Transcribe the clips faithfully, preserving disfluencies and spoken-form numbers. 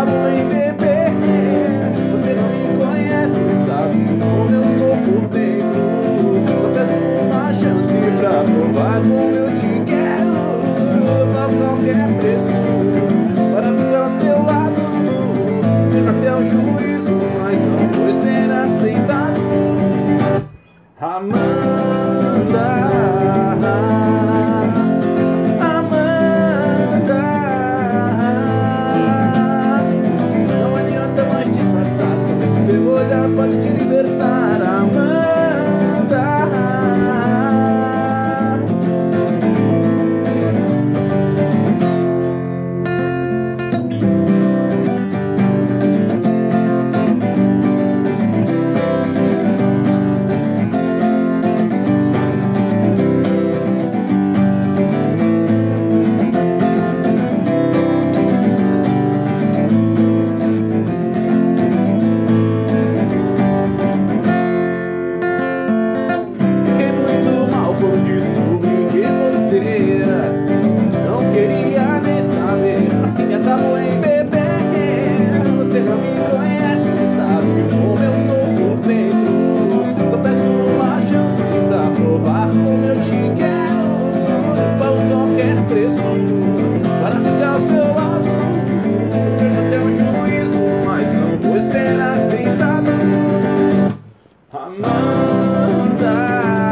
bom em beber. Você não me conhece, sabe como eu sou por dentro. Só peço uma chance pra provar como eu te quero. A qualquer preço, para ficar ao seu lado. Lembro até o juízo, mas não vou esperar sentado. Amanda, Amanda, não adianta mais disfarçar, somente teu olhar pode te libertar. Amanda. Não queria nem saber, assim acabou em beber. Você não me conhece, nem sabe como eu sou por dentro. Só peço uma chance pra provar como eu te quero. Pago qualquer preço para ficar ao seu lado. Perco até o juízo, mas não vou esperar sentado. Amanda,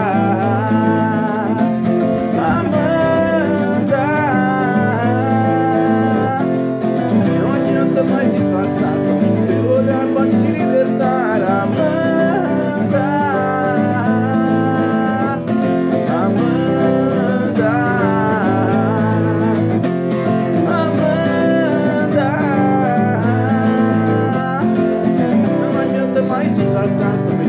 mais disfarçar, só teu olhar pode te libertar. Amanda, Amanda, Amanda, não adianta mais disfarçar, só